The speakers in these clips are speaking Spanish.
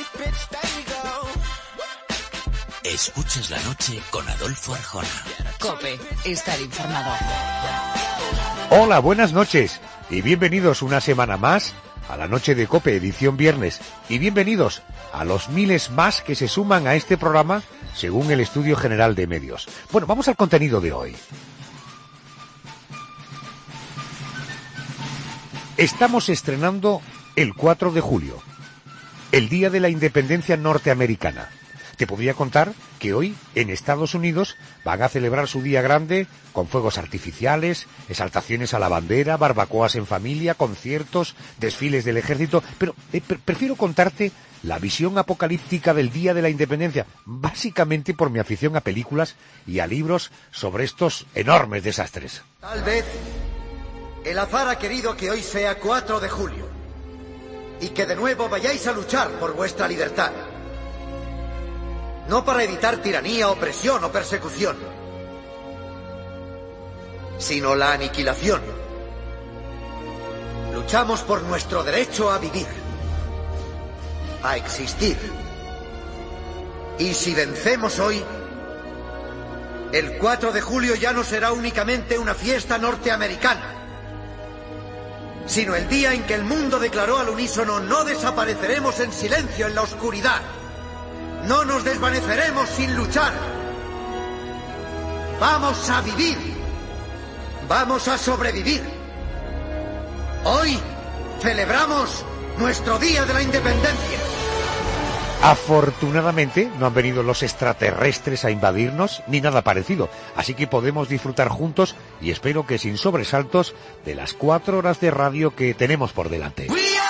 Escuchas la noche con Adolfo Arjona. COPE, estar informado. Hola, buenas noches y bienvenidos una semana más a la noche de COPE, edición viernes. Y bienvenidos a los miles más que se suman a este programa según el Estudio General de Medios. Bueno, vamos al contenido de hoy. Estamos estrenando el 4 de julio, el Día de la Independencia Norteamericana. Te podría contar que hoy en Estados Unidos van a celebrar su día grande con fuegos artificiales, exaltaciones a la bandera, barbacoas en familia, conciertos, desfiles del ejército, pero prefiero contarte la visión apocalíptica del Día de la Independencia, básicamente por mi afición a películas y a libros sobre estos enormes desastres. Tal vez el azar ha querido que hoy sea 4 de julio y que de nuevo vayáis a luchar por vuestra libertad. No para evitar tiranía, opresión o persecución, sino la aniquilación. Luchamos por nuestro derecho a vivir, a existir. Y si vencemos hoy, el 4 de julio ya no será únicamente una fiesta norteamericana, sino el día en que el mundo declaró al unísono: no desapareceremos en silencio en la oscuridad. No nos desvaneceremos sin luchar. Vamos a vivir. Vamos a sobrevivir. Hoy celebramos nuestro Día de la Independencia. Afortunadamente no han venido los extraterrestres a invadirnos ni nada parecido, así que podemos disfrutar juntos y espero que sin sobresaltos de las 4 horas de radio que tenemos por delante.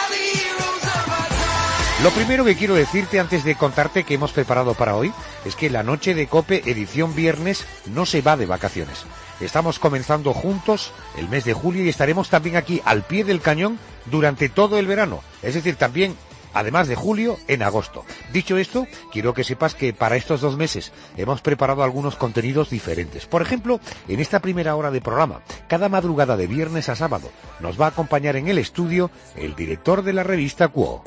Lo primero que quiero decirte antes de contarte qué hemos preparado para hoy es que la noche de COPE edición viernes no se va de vacaciones. Estamos comenzando juntos el mes de julio y estaremos también aquí al pie del cañón durante todo el verano, es decir, también además de julio, en agosto. Dicho esto, quiero que sepas que para estos 2 meses hemos preparado algunos contenidos diferentes. Por ejemplo, en esta primera hora de programa, cada madrugada de viernes a sábado, nos va a acompañar en el estudio el director de la revista Quo.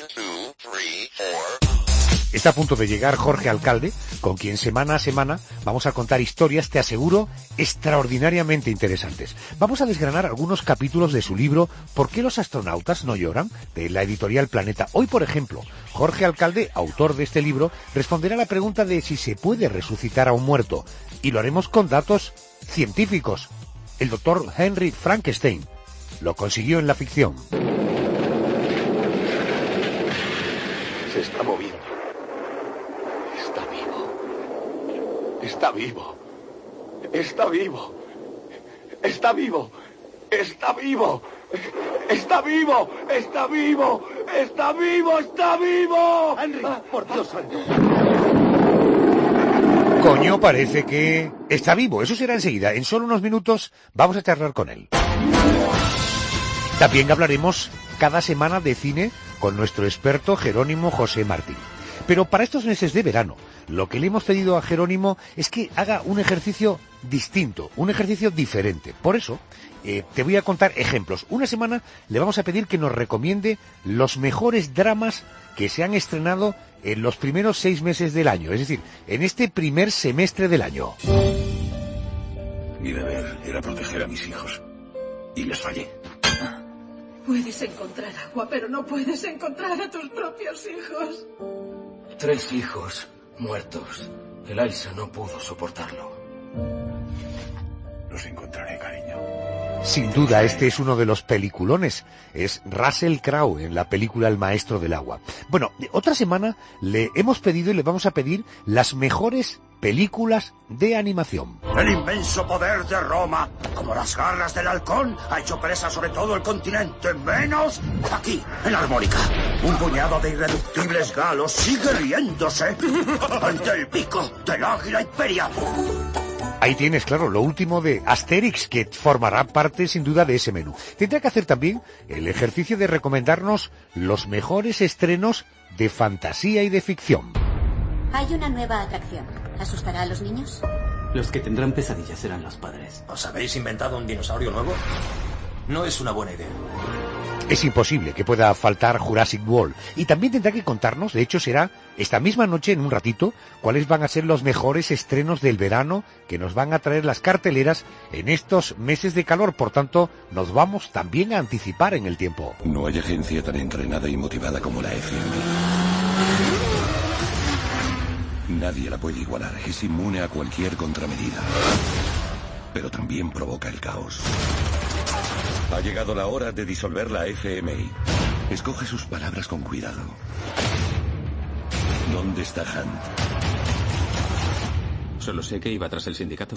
Está a punto de llegar Jorge Alcalde, con quien semana a semana vamos a contar historias, te aseguro, extraordinariamente interesantes. Vamos a desgranar algunos capítulos de su libro ¿Por qué los astronautas no lloran?, de la editorial Planeta. Hoy, por ejemplo, Jorge Alcalde, autor de este libro, responderá a la pregunta de si se puede resucitar a un muerto. Y lo haremos con datos científicos. El doctor Henry Frankenstein lo consiguió en la ficción. Se está moviendo. Está vivo. Está vivo. Está vivo. Está vivo. Está vivo. Está vivo. Está vivo. Está vivo. Está vivo. Henry, por Dios santo. Coño, parece que está vivo. Eso será enseguida. En solo unos minutos vamos a charlar con él. También hablaremos cada semana de cine con nuestro experto Jerónimo José Martín. Pero para estos meses de verano, lo que le hemos pedido a Jerónimo es que haga un ejercicio distinto, un ejercicio diferente. Por eso, te voy a contar ejemplos. Una semana le vamos a pedir que nos recomiende los mejores dramas que se han estrenado en los primeros 6 meses del año, es decir, en este primer semestre del año. Mi deber era proteger a mis hijos. Y les fallé. Puedes encontrar agua, pero no puedes encontrar a tus propios hijos. 3 hijos muertos. Eliza no pudo soportarlo. Los encontraré, cariño. Sin duda, este es uno de los peliculones. Es Russell Crowe en la película El Maestro del Agua. Bueno, otra semana le hemos pedido y le vamos a pedir las mejores películas de animación. El inmenso poder de Roma, como las garras del halcón, ha hecho presa sobre todo el continente, menos aquí, en Armónica. Un puñado de irreductibles galos sigue riéndose ante el pico del águila imperial. Ahí tienes, claro, lo último de Asterix, que formará parte sin duda de ese menú. Tendrá que hacer también el ejercicio de recomendarnos los mejores estrenos de fantasía y de ficción. Hay una nueva atracción. ¿Asustará a los niños? Los que tendrán pesadillas serán los padres. ¿Os habéis inventado un dinosaurio nuevo? No es una buena idea. Es imposible que pueda faltar Jurassic World. Y también tendrá que contarnos, de hecho será esta misma noche, en un ratito, cuáles van a ser los mejores estrenos del verano que nos van a traer las carteleras en estos meses de calor. Por tanto, nos vamos también a anticipar en el tiempo. No hay agencia tan entrenada y motivada como la FMI. Nadie la puede igualar. Es inmune a cualquier contramedida. Pero también provoca el caos. Ha llegado la hora de disolver la FMI. Escoge sus palabras con cuidado. ¿Dónde está Hunt? Solo sé que iba tras el sindicato.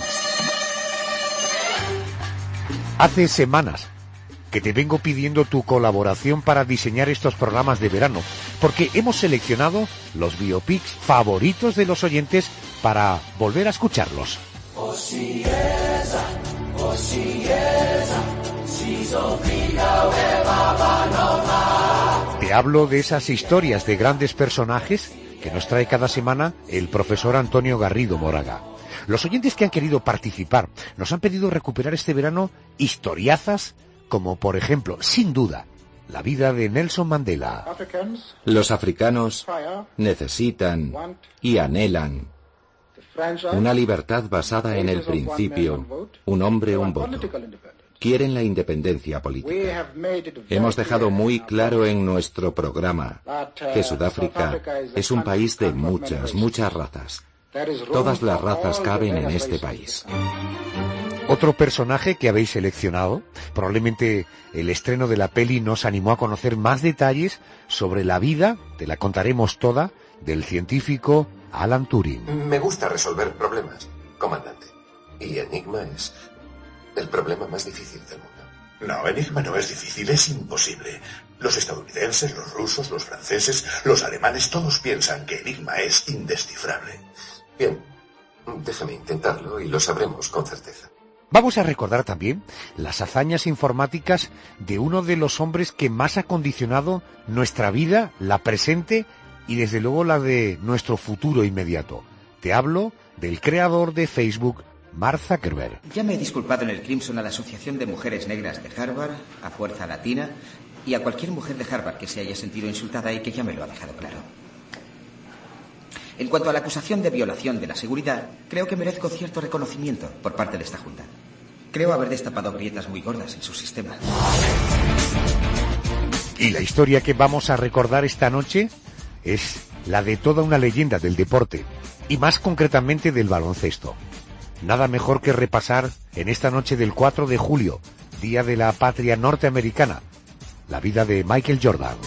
Hace semanas que te vengo pidiendo tu colaboración para diseñar estos programas de verano, porque hemos seleccionado los biopics favoritos de los oyentes para volver a escucharlos. Te hablo de esas historias de grandes personajes que nos trae cada semana el profesor Antonio Garrido Moraga. Los oyentes que han querido participar nos han pedido recuperar este verano historiazas como, por ejemplo, sin duda, la vida de Nelson Mandela. Los africanos necesitan y anhelan una libertad basada en el principio, un hombre, un voto. Quieren la independencia política. Hemos dejado muy claro en nuestro programa que Sudáfrica es un país de muchas razas. Todas las razas caben en este país. Otro personaje que habéis seleccionado, probablemente el estreno de la peli nos animó a conocer más detalles sobre la vida, te la contaremos toda, del científico Alan Turing. Me gusta resolver problemas, comandante. Y Enigma es el problema más difícil del mundo. No, Enigma no es difícil, es imposible. Los estadounidenses, los rusos, los franceses, los alemanes, todos piensan que Enigma es indescifrable. Bien, déjame intentarlo y lo sabremos con certeza. Vamos a recordar también las hazañas informáticas de uno de los hombres que más ha condicionado nuestra vida, la presente y desde luego la de nuestro futuro inmediato. Te hablo del creador de Facebook, Mark Zuckerberg. Ya me he disculpado en el Crimson a la Asociación de Mujeres Negras de Harvard, a Fuerza Latina y a cualquier mujer de Harvard que se haya sentido insultada y que ya me lo ha dejado claro. En cuanto a la acusación de violación de la seguridad, creo que merezco cierto reconocimiento por parte de esta Junta. Creo haber destapado grietas muy gordas en su sistema. Y la historia que vamos a recordar esta noche es la de toda una leyenda del deporte, y más concretamente del baloncesto. Nada mejor que repasar en esta noche del 4 de julio, Día de la Patria Norteamericana, la vida de Michael Jordan.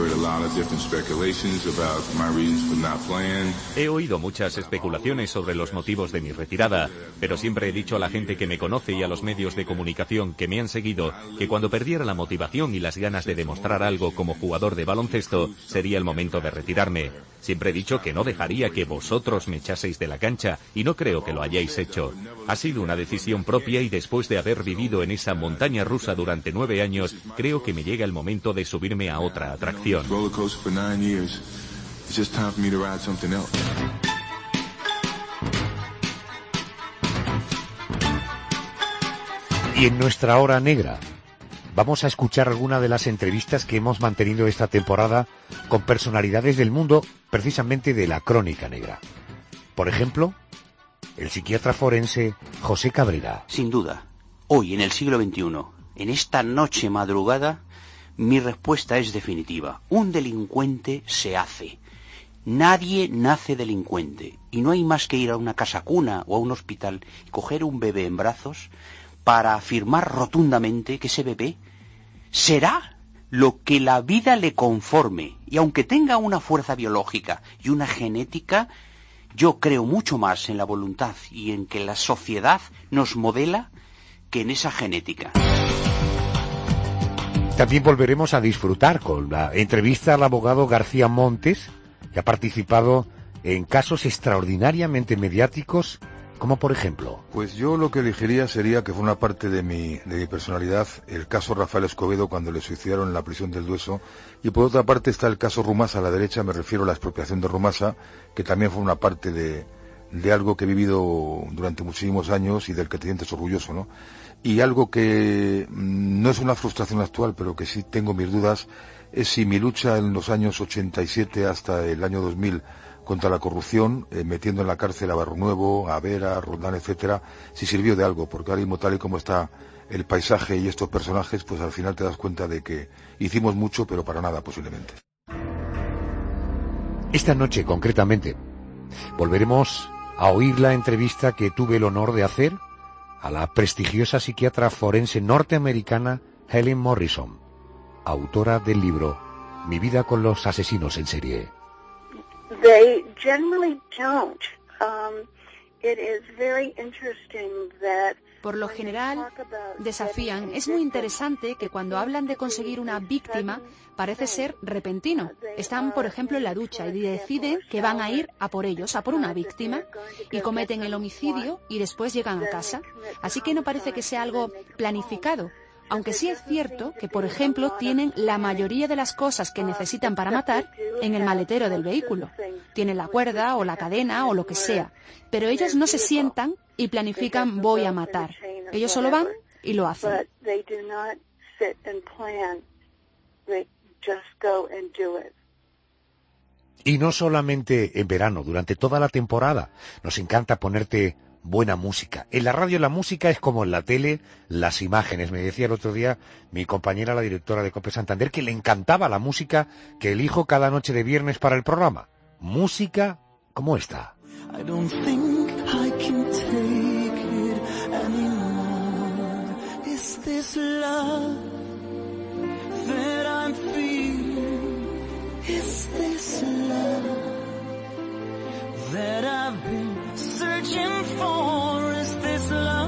He oído muchas especulaciones sobre los motivos de mi retirada, pero siempre he dicho a la gente que me conoce y a los medios de comunicación que me han seguido que cuando perdiera la motivación y las ganas de demostrar algo como jugador de baloncesto, sería el momento de retirarme. Siempre he dicho que no dejaría que vosotros me echaseis de la cancha y no creo que lo hayáis hecho. Ha sido una decisión propia y después de haber vivido en esa montaña rusa durante 9 años, creo que me llega el momento de subirme a otra atracción. Y en nuestra hora negra vamos a escuchar alguna de las entrevistas que hemos mantenido esta temporada con personalidades del mundo, precisamente de la crónica negra. Por ejemplo, el psiquiatra forense José Cabrera. Sin duda, hoy en el siglo XXI, en esta noche madrugada, mi respuesta es definitiva. Un delincuente se hace. Nadie nace delincuente. Y no hay más que ir a una casa cuna o a un hospital y coger un bebé en brazos para afirmar rotundamente que ese bebé será lo que la vida le conforme. Y aunque tenga una fuerza biológica y una genética, yo creo mucho más en la voluntad y en que la sociedad nos modela que en esa genética. También volveremos a disfrutar con la entrevista al abogado García Montes, que ha participado en casos extraordinariamente mediáticos, como por ejemplo. Pues yo lo que elegiría sería que fue una parte de mi personalidad, el caso Rafael Escobedo cuando le suicidaron en la prisión del Dueso, y por otra parte está el caso Rumasa a la derecha, me refiero a la expropiación de Rumasa, que también fue una parte de de algo que he vivido durante muchísimos años y del que te sientes orgulloso, ¿no? Y algo que no es una frustración actual, pero que sí tengo mis dudas, es si mi lucha en los años 87 hasta el año 2000 contra la corrupción, metiendo en la cárcel a Barrionuevo, a Vera, a Roldán, etcétera, si sirvió de algo, porque ahora mismo, tal y como está el paisaje y estos personajes, pues al final te das cuenta de que hicimos mucho, pero para nada posiblemente. Esta noche, concretamente, volveremos a oír la entrevista que tuve el honor de hacer a la prestigiosa psiquiatra forense norteamericana Helen Morrison, autora del libro Mi vida con los asesinos en serie. They generally don't. It is very interesting that por lo general, desafían. Es muy interesante que cuando hablan de conseguir una víctima, parece ser repentino. Están, por ejemplo, en la ducha y deciden que van a ir a por ellos, a por una víctima, y cometen el homicidio y después llegan a casa. Así que no parece que sea algo planificado. Aunque sí es cierto que, por ejemplo, tienen la mayoría de las cosas que necesitan para matar en el maletero del vehículo. Tienen la cuerda o la cadena o lo que sea. Pero ellos no se sientan y planifican voy a matar. Ellos solo van y lo hacen. Y no solamente en verano, durante toda la temporada. Nos encanta ponerte buena música. En la radio la música es como en la tele las imágenes. Me decía el otro día mi compañera, la directora de COPE Santander, que le encantaba la música que elijo cada noche de viernes para el programa. Música como esta. I don't think I can take it anymore. Is this love that I'm feeling? Is this love that I've been searching for? Is this love?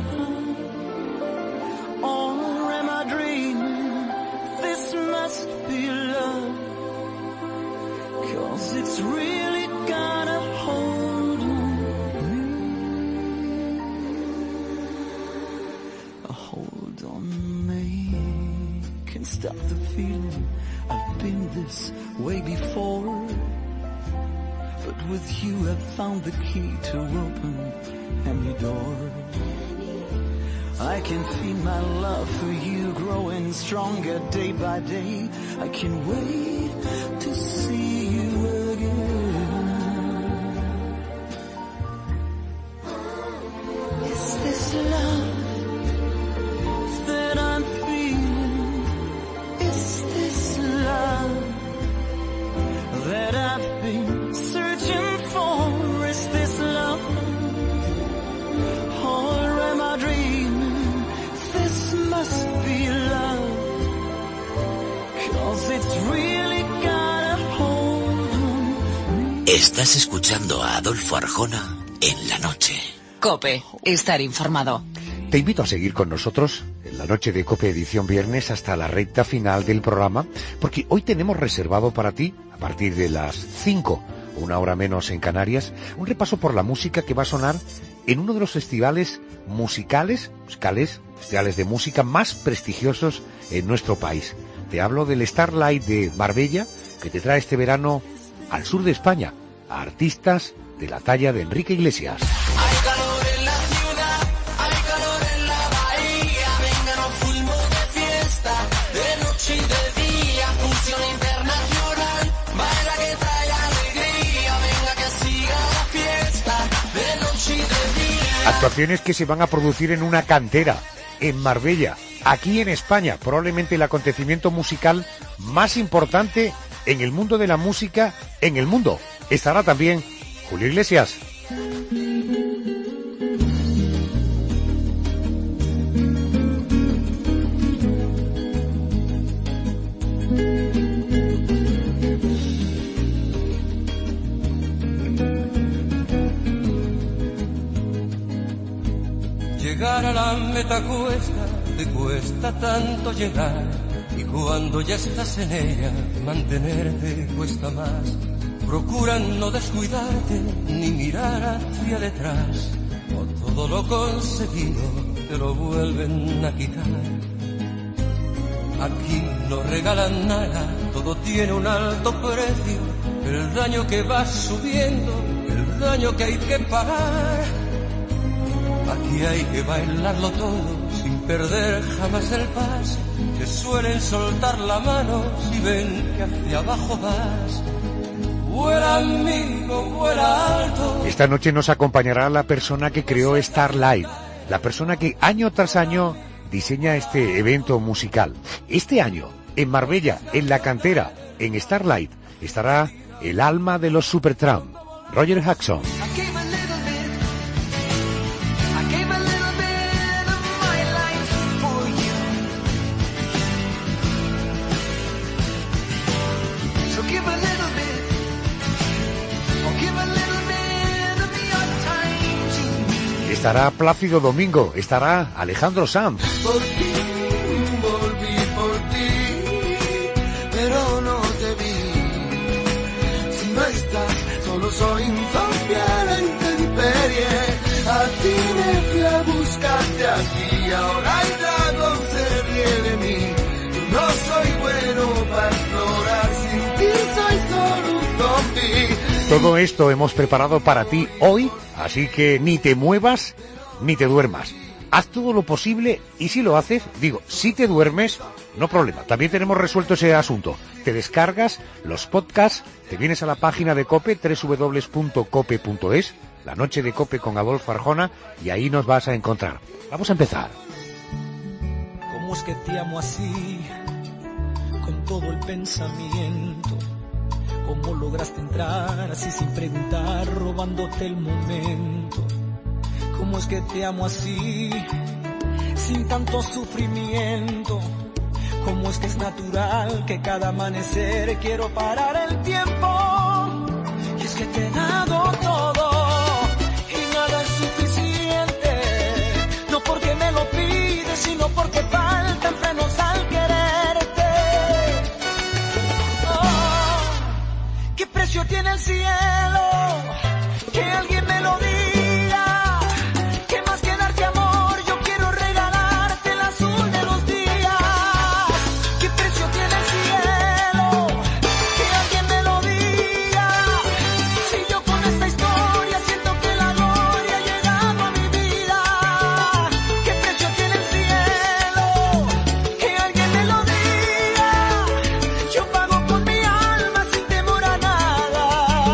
Or am I dreaming? This must be love. 'Cause it's really got a hold on me. A hold on me. Can't stop the feeling. I've been this way before. But with you I've found the key to open any door. I can feel my love for you growing stronger day by day. I can't wait to see you again. Is this love that I'm feeling? Is this love that I've been searching for? Is this love? Or am I dreaming? This must be love. 'Cause it's really got a hold on me. Estás escuchando a Adolfo Arjona en la noche. COPE, estar informado. Te invito a seguir con nosotros en la noche de COPE edición viernes hasta la recta final del programa, porque hoy tenemos reservado para ti, a partir de las 5, una hora menos en Canarias, un repaso por la música que va a sonar en uno de los festivales musicales de música más prestigiosos en nuestro país. Te hablo del Starlight de Marbella, que te trae este verano al sur de España a artistas de la talla de Enrique Iglesias. Hay calor en la ciudad, hay calor en la bahía. Venga, nos fuimos de fiesta, de noche y de día. Función internacional, baila que trae alegría. Venga, que siga la fiesta, de noche y de día. Actuaciones que se van a producir en una cantera, en Marbella, aquí en España, probablemente el acontecimiento musical más importante en el mundo de la música en el mundo. Estará también Julio Iglesias. Llegar a la meta te cuesta tanto llegar. Y cuando ya estás en ella, mantenerte cuesta más. Procura no descuidarte, ni mirar hacia detrás. O todo lo conseguido te lo vuelven a quitar. Aquí no regalan nada, todo tiene un alto precio. El daño que va subiendo, el el daño que hay que pagar. Aquí hay que bailarlo todo sin perder jamás el paso. Que suelen soltar la mano si ven que hacia abajo vas. Vuela amigo, vuela alto. Esta noche nos acompañará la persona que creó Starlight, la persona que año tras año diseña este evento musical. Este año, en Marbella, en La Cantera, en Starlight, estará el alma de los Supertramp, Roger Hodgson. Estará Plácido Domingo, estará Alejandro Sanz. Por ti, volví por ti, pero no te vi. Si no estás, solo soy un zombie a la intemperie. A ti me fui a buscarte aquí, ahora el dragón se ríe de mí. No soy bueno para explorar, sin ti soy solo un zombie. Todo esto hemos preparado para ti hoy, así que ni te muevas ni te duermas. Haz todo lo posible y si lo haces, si te duermes, no problema. También tenemos resuelto ese asunto. Te descargas los podcasts, te vienes a la página de COPE, www.cope.es, La Noche de COPE con Adolfo Arjona, y ahí nos vas a encontrar. Vamos a empezar. ¿Cómo es que te amo así, con todo el pensamiento? ¿Cómo lograste entrar así sin preguntar, robándote el momento? ¿Cómo es que te amo así, sin tanto sufrimiento? ¿Cómo es que es natural que cada amanecer quiero parar el tiempo? Y es que te he dado todo y nada es suficiente. No porque me lo pides, sino porque faltan frenos al quererte. ¿Qué precio tiene el cielo? Que alguien me lo diga. ¿Qué más que darte amor? Yo quiero regalarte el azul de los días. ¿Qué precio tiene el cielo? Que alguien me lo diga. Si yo con esta historia siento que la gloria ha llegado a mi vida. ¿Qué precio tiene el cielo? Que alguien me lo diga. Yo pago con mi alma sin temor a nada.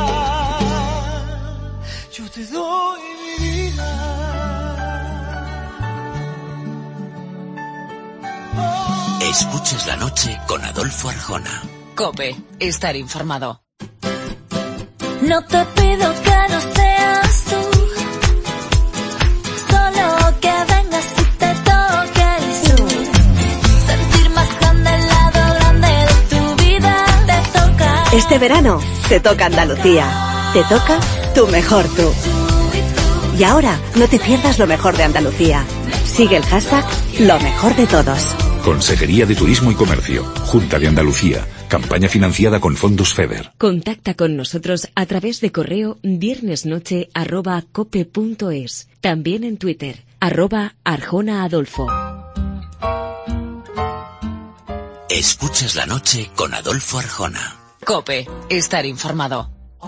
Yo te doy mi vida. Escuchas la noche con Adolfo Arjona. COPE, estar informado. No te pido que no seas tú, solo que vengas y te toque el sur. Sentir más grande el lado grande de tu vida. Te toca. Este verano te toca Andalucía. Te toca tu mejor tú. Y ahora no te pierdas lo mejor de Andalucía. Sigue el hashtag Lo Mejor de Todos. Consejería de Turismo y Comercio, Junta de Andalucía, campaña financiada con fondos FEDER. Contacta con nosotros a través de correo viernesnoche@cope.es. También en Twitter, @ArjonaAdolfo. Escuchas la noche con Adolfo Arjona. COPE, estar informado.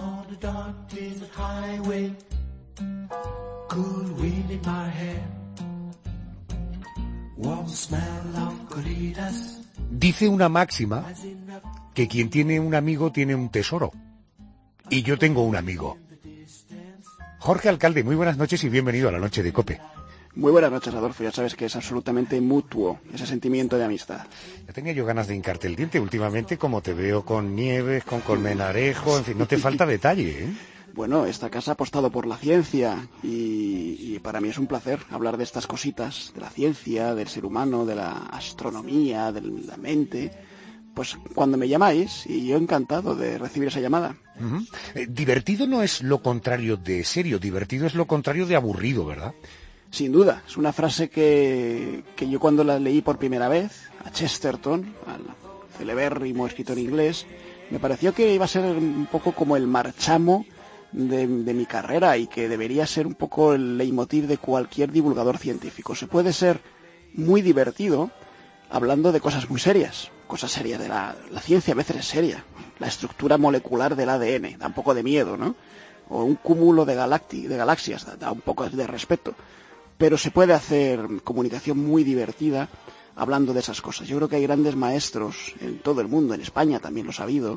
Dice una máxima que quien tiene un amigo tiene un tesoro. Y yo tengo un amigo. Jorge Alcalde, muy buenas noches y bienvenido a la noche de COPE. Muy buenas noches, Adolfo. Ya sabes que es absolutamente mutuo ese sentimiento de amistad. Ya tenía yo ganas de hincarte el diente últimamente, como te veo con Nieves, con Colmenarejo, en fin, no te falta detalle, ¿eh? Bueno, esta casa ha apostado por la ciencia y para mí es un placer hablar de estas cositas, de la ciencia, del ser humano, de la astronomía, de la mente. Pues cuando me llamáis, y yo encantado de recibir esa llamada. Divertido no es lo contrario de serio, divertido es lo contrario de aburrido, ¿verdad? Sin duda, es una frase que yo cuando la leí por primera vez, a Chesterton, al celebérrimo escritor inglés, me pareció que iba a ser un poco como el marchamo de mi carrera y que debería ser un poco el leitmotiv de cualquier divulgador científico. Se puede ser muy divertido hablando de cosas muy serias, cosas serias de la ciencia a veces es seria, la estructura molecular del ADN, da un poco de miedo, ¿no? o un cúmulo de galaxias, da un poco de respeto, pero se puede hacer comunicación muy divertida hablando de esas cosas. Yo creo que hay grandes maestros en todo el mundo, en España también los ha habido,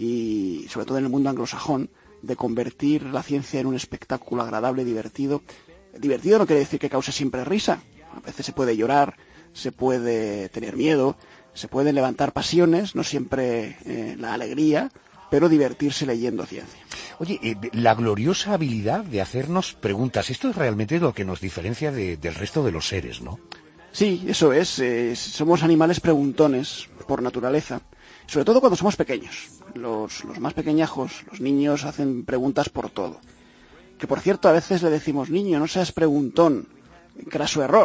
y sobre todo en el mundo anglosajón, de convertir la ciencia en un espectáculo agradable, divertido. Divertido no quiere decir que cause siempre risa. A veces se puede llorar, se puede tener miedo, se pueden levantar pasiones, no siempre la alegría, pero divertirse leyendo ciencia. Oye, la gloriosa habilidad de hacernos preguntas, esto es realmente lo que nos diferencia del resto de los seres, ¿no? Sí, eso es. Somos animales preguntones por naturaleza, sobre todo cuando somos pequeños. Los más pequeñajos, los niños, hacen preguntas por todo. Que por cierto, a veces le decimos, niño, no seas preguntón, craso error.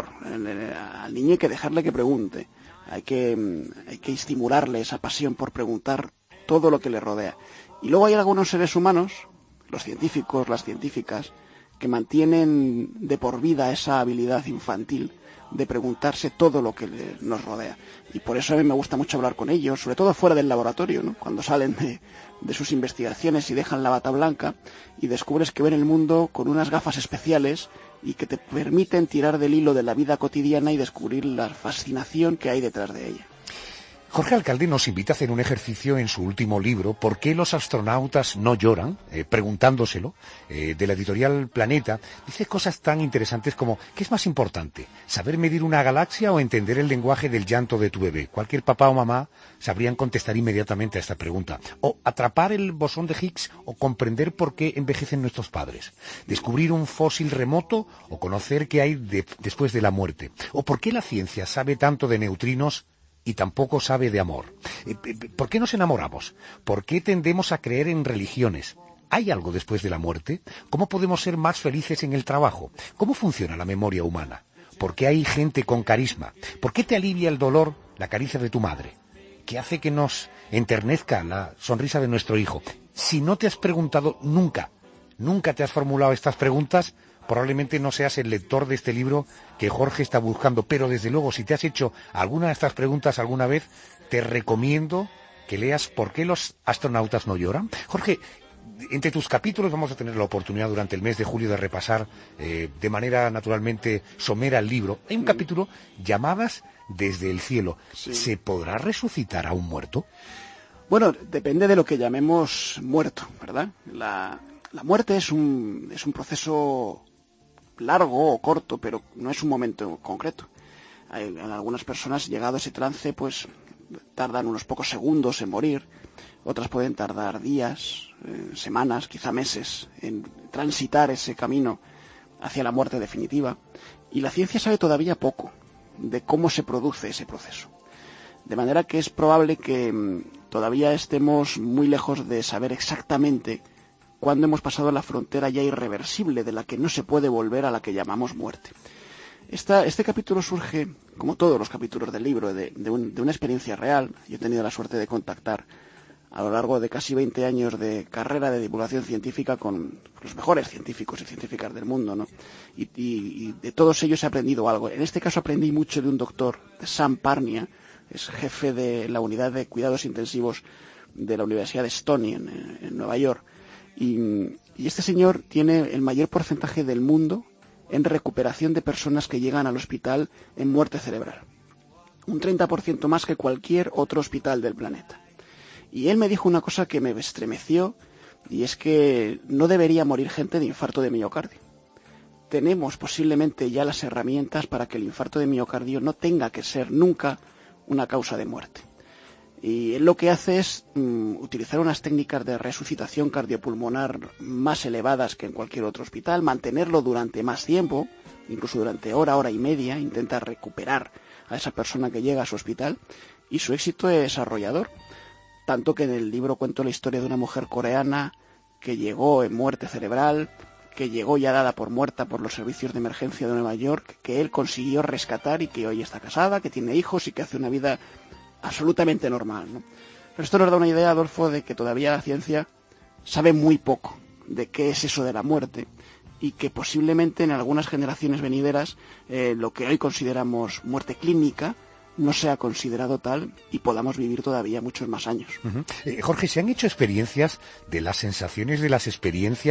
Al niño hay que dejarle que pregunte. Hay que estimularle esa pasión por preguntar todo lo que le rodea. Y luego hay algunos seres humanos, los científicos, las científicas, que mantienen de por vida esa habilidad infantil de preguntarse todo lo que nos rodea. Y por eso a mí me gusta mucho hablar con ellos, sobre todo fuera del laboratorio, ¿no? Cuando salen de sus investigaciones y dejan la bata blanca y descubres que ven el mundo con unas gafas especiales y que te permiten tirar del hilo de la vida cotidiana y descubrir la fascinación que hay detrás de ella. Jorge Alcalde nos invita a hacer un ejercicio en su último libro, ¿Por qué los astronautas no lloran?, preguntándoselo, de la editorial Planeta. Dice cosas tan interesantes como, ¿qué es más importante? ¿Saber medir una galaxia o entender el lenguaje del llanto de tu bebé? Cualquier papá o mamá sabrían contestar inmediatamente a esta pregunta. O atrapar el bosón de Higgs o comprender por qué envejecen nuestros padres. Descubrir un fósil remoto o conocer qué hay después de la muerte. O por qué la ciencia sabe tanto de neutrinos y tampoco sabe de amor. ¿Por qué nos enamoramos? ¿Por qué tendemos a creer en religiones? ¿Hay algo después de la muerte? ¿Cómo podemos ser más felices en el trabajo? ¿Cómo funciona la memoria humana? ¿Por qué hay gente con carisma? ¿Por qué te alivia el dolor la caricia de tu madre? ¿Qué hace que nos enternezca la sonrisa de nuestro hijo? Si no te has preguntado nunca te has formulado estas preguntas, probablemente no seas el lector de este libro que Jorge está buscando, pero desde luego si te has hecho alguna de estas preguntas alguna vez, te recomiendo que leas ¿Por qué los astronautas no lloran? Jorge, entre tus capítulos vamos a tener la oportunidad durante el mes de julio de repasar de manera naturalmente somera el libro. Hay un capítulo, Llamadas desde el cielo. Sí. ¿Se podrá resucitar a un muerto? Bueno, depende de lo que llamemos muerto, ¿verdad? La muerte es un proceso largo o corto, pero no es un momento concreto. En algunas personas, llegado a ese trance, pues tardan unos pocos segundos en morir, otras pueden tardar días, semanas, quizá meses, en transitar ese camino hacia la muerte definitiva, y la ciencia sabe todavía poco de cómo se produce ese proceso. De manera que es probable que todavía estemos muy lejos de saber exactamente cuando hemos pasado la frontera ya irreversible de la que no se puede volver a la que llamamos muerte. Este capítulo surge, como todos los capítulos del libro, de una experiencia real. Yo he tenido la suerte de contactar a lo largo de casi 20 años de carrera de divulgación científica con los mejores científicos y científicas del mundo, ¿no? Y de todos ellos he aprendido algo. En este caso aprendí mucho de un doctor, de Sam Parnia, es jefe de la unidad de cuidados intensivos de la Universidad de Stony en Nueva York. Y este señor tiene el mayor porcentaje del mundo en recuperación de personas que llegan al hospital en muerte cerebral. Un 30% más que cualquier otro hospital del planeta. Y él me dijo una cosa que me estremeció, y es que no debería morir gente de infarto de miocardio. Tenemos posiblemente ya las herramientas para que el infarto de miocardio no tenga que ser nunca una causa de muerte. Y él lo que hace es utilizar unas técnicas de resucitación cardiopulmonar más elevadas que en cualquier otro hospital, mantenerlo durante más tiempo, incluso durante hora y media, intenta recuperar a esa persona que llega a su hospital, y su éxito es arrollador. Tanto que en el libro cuento la historia de una mujer coreana que llegó en muerte cerebral, que llegó ya dada por muerta por los servicios de emergencia de Nueva York, que él consiguió rescatar y que hoy está casada, que tiene hijos y que hace una vida absolutamente normal, ¿no? Pero esto nos da una idea, Adolfo, de que todavía la ciencia sabe muy poco de qué es eso de la muerte y que posiblemente en algunas generaciones venideras lo que hoy consideramos muerte clínica no sea considerado tal y podamos vivir todavía muchos más años. Jorge, ¿se han hecho experiencias de las sensaciones de las experiencias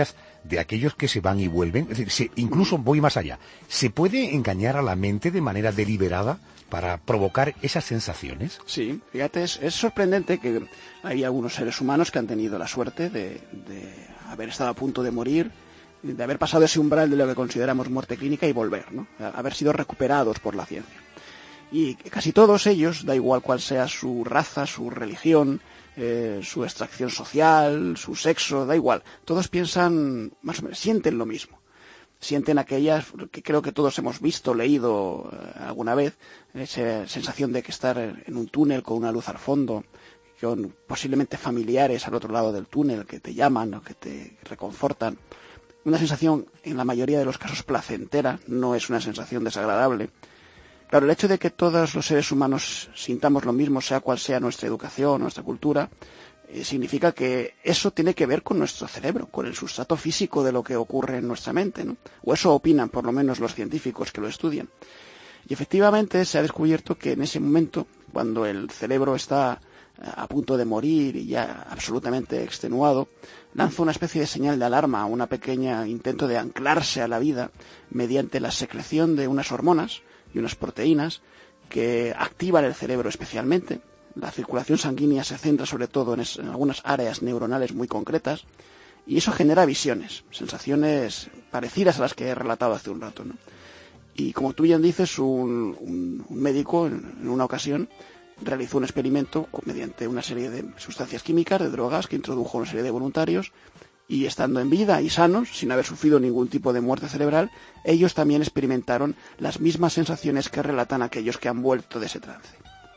de aquellos que se van y vuelven? Es decir, incluso voy más allá. ¿Se puede engañar a la mente de manera deliberada para provocar esas sensaciones? Sí, fíjate, es sorprendente que hay algunos seres humanos que han tenido la suerte de haber estado a punto de morir, de haber pasado ese umbral de lo que consideramos muerte clínica y volver, ¿no? Haber sido recuperados por la ciencia. Y casi todos ellos, da igual cuál sea su raza, su religión, su extracción social, su sexo, da igual, todos piensan, más o menos, sienten lo mismo. Sienten aquellas que creo que todos hemos visto, leído alguna vez, esa sensación de que estar en un túnel con una luz al fondo, con posiblemente familiares al otro lado del túnel que te llaman o que te reconfortan. Una sensación, en la mayoría de los casos, placentera, no es una sensación desagradable. Claro, el hecho de que todos los seres humanos sintamos lo mismo, sea cual sea nuestra educación, nuestra cultura, significa que eso tiene que ver con nuestro cerebro, con el sustrato físico de lo que ocurre en nuestra mente, ¿no? O eso opinan, por lo menos, los científicos que lo estudian. Y efectivamente se ha descubierto que en ese momento, cuando el cerebro está a punto de morir y ya absolutamente extenuado, lanza una especie de señal de alarma, una pequeña intento de anclarse a la vida mediante la secreción de unas hormonas y unas proteínas que activan el cerebro especialmente. La circulación sanguínea se centra sobre todo en algunas áreas neuronales muy concretas y eso genera visiones, sensaciones parecidas a las que he relatado hace un rato, ¿no? Y como tú bien dices, un médico en una ocasión realizó un experimento mediante una serie de sustancias químicas, de drogas, que introdujo a una serie de voluntarios y estando en vida y sanos, sin haber sufrido ningún tipo de muerte cerebral, ellos también experimentaron las mismas sensaciones que relatan aquellos que han vuelto de ese trance.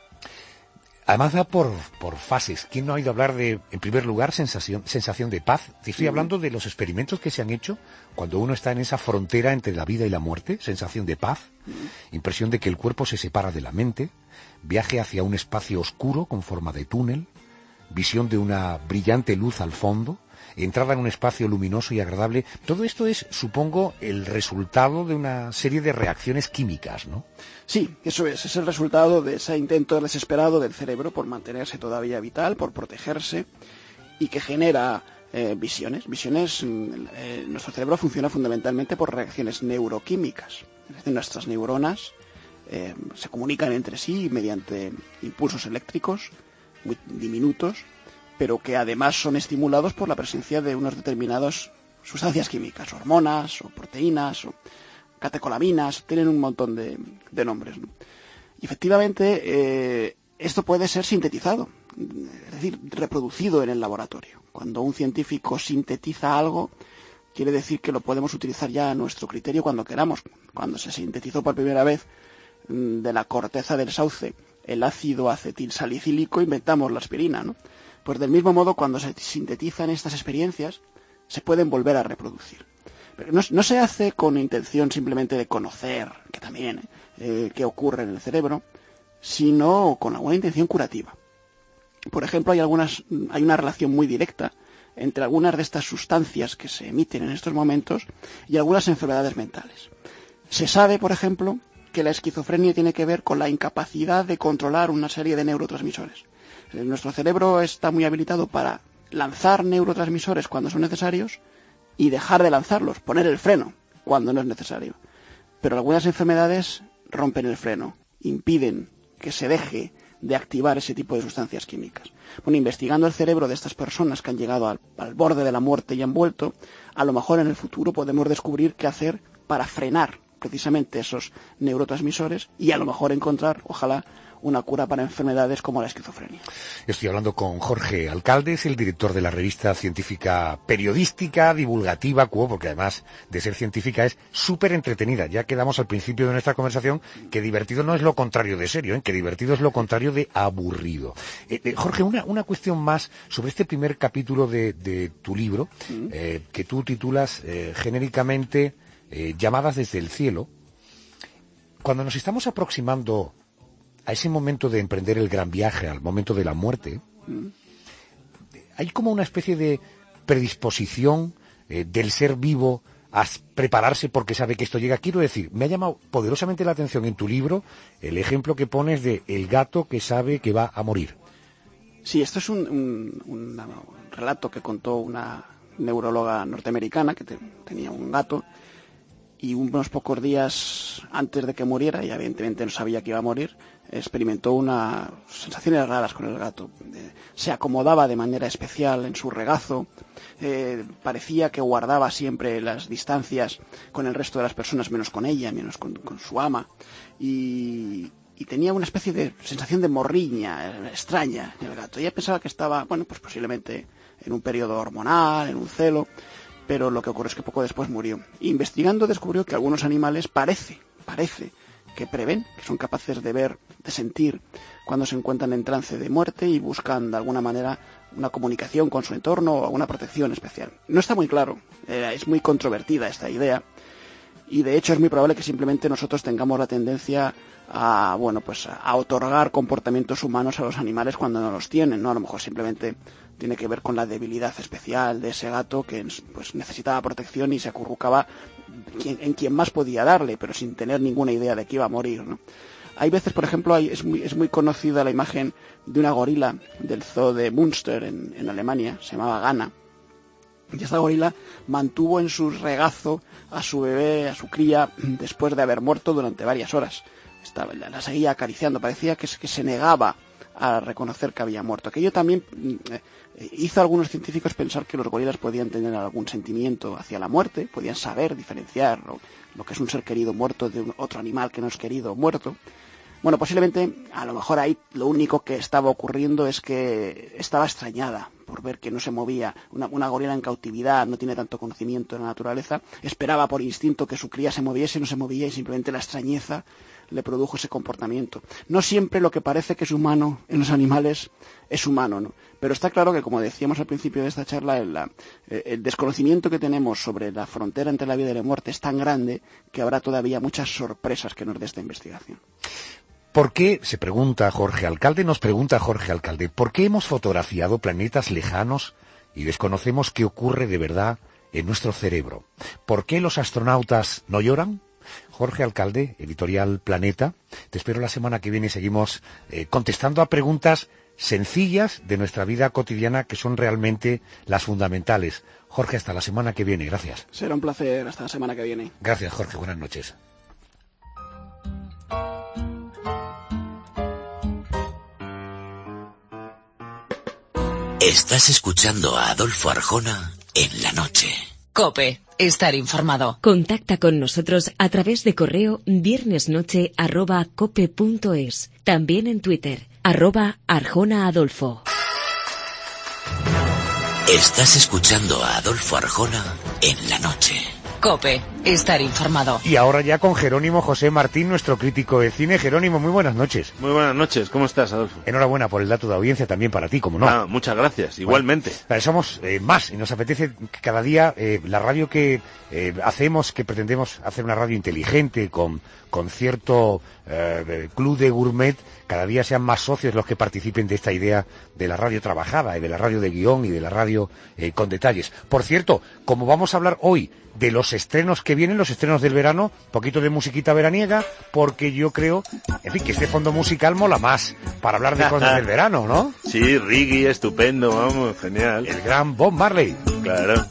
Además da por fases. ¿Quién no ha oído hablar de, en primer lugar, sensación de paz? Te estoy hablando de los experimentos que se han hecho cuando uno está en esa frontera entre la vida y la muerte, sensación de paz, impresión de que el cuerpo se separa de la mente, viaje hacia un espacio oscuro con forma de túnel, visión de una brillante luz al fondo, entrada en un espacio luminoso y agradable. Todo esto es, supongo, el resultado de una serie de reacciones químicas, ¿no? Sí, eso es el resultado de ese intento desesperado del cerebro por mantenerse todavía vital, por protegerse, y que genera visiones. Nuestro cerebro funciona fundamentalmente por reacciones neuroquímicas. Es decir, nuestras neuronas se comunican entre sí mediante impulsos eléctricos muy diminutos, pero que además son estimulados por la presencia de unas determinadas sustancias químicas, hormonas, o proteínas, o catecolaminas, tienen un montón de nombres, ¿no? Y efectivamente, esto puede ser sintetizado, es decir, reproducido en el laboratorio. Cuando un científico sintetiza algo, quiere decir que lo podemos utilizar ya a nuestro criterio cuando queramos. Cuando se sintetizó por primera vez de la corteza del sauce el ácido acetilsalicílico, inventamos la aspirina, ¿no? Pues del mismo modo, cuando se sintetizan estas experiencias, se pueden volver a reproducir. Pero no se hace con intención simplemente de conocer, que también, qué ocurre en el cerebro, sino con alguna intención curativa. Por ejemplo, hay una relación muy directa entre algunas de estas sustancias que se emiten en estos momentos y algunas enfermedades mentales. Se sabe, por ejemplo, que la esquizofrenia tiene que ver con la incapacidad de controlar una serie de neurotransmisores. Nuestro cerebro está muy habilitado para lanzar neurotransmisores cuando son necesarios y dejar de lanzarlos, poner el freno cuando no es necesario. Pero algunas enfermedades rompen el freno, impiden que se deje de activar ese tipo de sustancias químicas. Bueno, investigando el cerebro de estas personas que han llegado al borde de la muerte y han vuelto, a lo mejor en el futuro podemos descubrir qué hacer para frenar precisamente esos neurotransmisores y a lo mejor encontrar, ojalá, una cura para enfermedades como la esquizofrenia. Estoy hablando con Jorge Alcalde, es el director de la revista científica periodística, divulgativa, Quo, porque además de ser científica es súper entretenida. Ya quedamos al principio de nuestra conversación que divertido no es lo contrario de serio, que divertido es lo contrario de aburrido. Jorge, una cuestión más sobre este primer capítulo de tu libro, que tú titulas genéricamente Llamadas desde el cielo. Cuando nos estamos aproximando a ese momento de emprender el gran viaje, al momento de la muerte, hay como una especie de predisposición del ser vivo a prepararse porque sabe que esto llega. Quiero decir, me ha llamado poderosamente la atención en tu libro el ejemplo que pones de el gato que sabe que va a morir. Sí, esto es un relato que contó una neuróloga norteamericana que tenía un gato, y unos pocos días antes de que muriera, y evidentemente no sabía que iba a morir, experimentó unas sensaciones raras con el gato. Se acomodaba de manera especial en su regazo, parecía que guardaba siempre las distancias con el resto de las personas, menos con ella, menos con su ama, y tenía una especie de sensación de morriña extraña en el gato. Ella pensaba que estaba, bueno, pues posiblemente en un periodo hormonal, en un celo, pero lo que ocurre es que poco después murió. Investigando descubrió que algunos animales parece que prevén, que son capaces de ver, de sentir cuando se encuentran en trance de muerte y buscan de alguna manera una comunicación con su entorno o una protección especial. No está muy claro, es muy controvertida esta idea, y de hecho es muy probable que simplemente nosotros tengamos la tendencia a otorgar comportamientos humanos a los animales cuando no los tienen, ¿no? A lo mejor simplemente tiene que ver con la debilidad especial de ese gato que pues necesitaba protección y se acurrucaba en quien más podía darle, pero sin tener ninguna idea de que iba a morir, ¿no? Hay veces, por ejemplo, es muy conocida la imagen de una gorila del zoo de Münster en Alemania, se llamaba Ghana, y esta gorila mantuvo en su regazo a su bebé, a su cría, después de haber muerto durante varias horas. La seguía acariciando, parecía que se negaba a reconocer que había muerto. Aquello también hizo a algunos científicos pensar que los gorilas podían tener algún sentimiento hacia la muerte, podían saber diferenciar lo que es un ser querido muerto de otro animal que no es querido muerto. Bueno, posiblemente, a lo mejor ahí lo único que estaba ocurriendo es que estaba extrañada por ver que no se movía. Una gorila en cautividad no tiene tanto conocimiento de la naturaleza, esperaba por instinto que su cría se moviese, no se movía, y simplemente la extrañeza le produjo ese comportamiento. No siempre lo que parece que es humano en los animales es humano, ¿no? Pero está claro que, como decíamos al principio de esta charla, el desconocimiento que tenemos sobre la frontera entre la vida y la muerte es tan grande que habrá todavía muchas sorpresas que nos dé esta investigación. ¿Por qué, nos pregunta Jorge Alcalde, por qué hemos fotografiado planetas lejanos y desconocemos qué ocurre de verdad en nuestro cerebro? ¿Por qué los astronautas no lloran? Jorge Alcalde, editorial Planeta. Te espero la semana que viene y seguimos contestando a preguntas sencillas de nuestra vida cotidiana que son realmente las fundamentales. Jorge, hasta la semana que viene. Gracias. Será un placer. Hasta la semana que viene. Gracias, Jorge. Buenas noches. Estás escuchando a Adolfo Arjona en la noche. COPE. Estar informado. Contacta con nosotros a través de correo viernesnoche@cope.es. También en Twitter, @ArjonaAdolfo. Estás escuchando a Adolfo Arjona en la noche. COPE. Estar informado. Y ahora ya con Jerónimo José Martín, nuestro crítico de cine. Jerónimo, muy buenas noches. Muy buenas noches, ¿cómo estás, Adolfo? Enhorabuena por el dato de audiencia también para ti, como no. Muchas gracias, igualmente. Bueno, somos más y nos apetece cada día la radio que hacemos, que pretendemos hacer una radio inteligente, con cierto club de gourmet. Cada día sean más socios los que participen de esta idea de la radio trabajada y de la radio de guión y de la radio con detalles. Por cierto, como vamos a hablar hoy de los estrenos que vienen, los estrenos del verano, poquito de musiquita veraniega, porque yo creo, en fin, que este fondo musical mola más para hablar de cosas del verano, ¿no? Sí, reggae, estupendo, vamos, genial. El gran Bob Marley. Claro.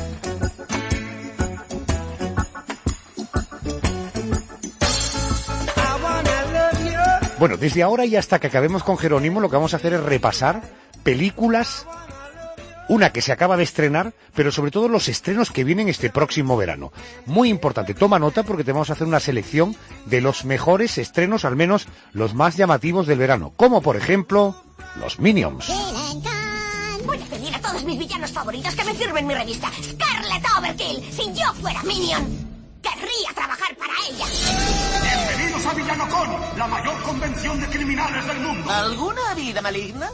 Bueno, desde ahora y hasta que acabemos con Jerónimo, lo que vamos a hacer es repasar películas, una que se acaba de estrenar, pero sobre todo los estrenos que vienen este próximo verano. Muy importante, toma nota porque te vamos a hacer una selección de los mejores estrenos, al menos los más llamativos del verano, como por ejemplo, los Minions. Voy a pedir a todos mis villanos favoritos que me firmen mi revista Scarlet Overkill. Si yo fuera Minion, querría trabajar para ella. Bienvenidos a VillanoCon, la mayor convención de criminales del mundo. ¿Alguna habilidad maligna?